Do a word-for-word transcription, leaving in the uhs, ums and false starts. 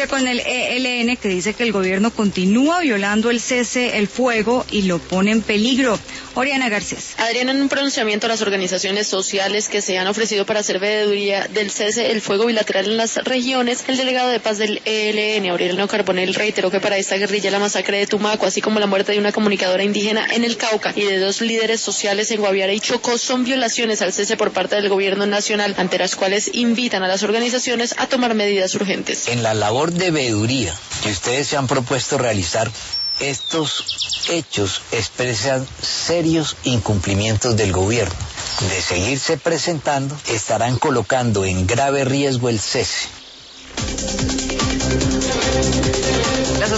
con el E L N, que dice que el gobierno continúa violando el cese el fuego y lo pone en peligro. Oriana Garcés. Adriana, en un pronunciamiento a las organizaciones sociales que se han ofrecido para hacer veeduría del cese el fuego bilateral en las regiones, el delegado de paz del E L N, Aureliano Carbonell, reiteró que para esta guerrilla la masacre de Tumaco, así como la muerte de una comunicadora indígena en el Cauca y de dos líderes sociales en Guaviare y Chocó, son violaciones al cese por parte del gobierno nacional, ante las cuales invitan a las organizaciones a tomar medidas urgentes. En la labor de veeduría que ustedes se han propuesto realizar, estos hechos expresan serios incumplimientos del gobierno. De seguirse presentando, estarán colocando en grave riesgo el cese.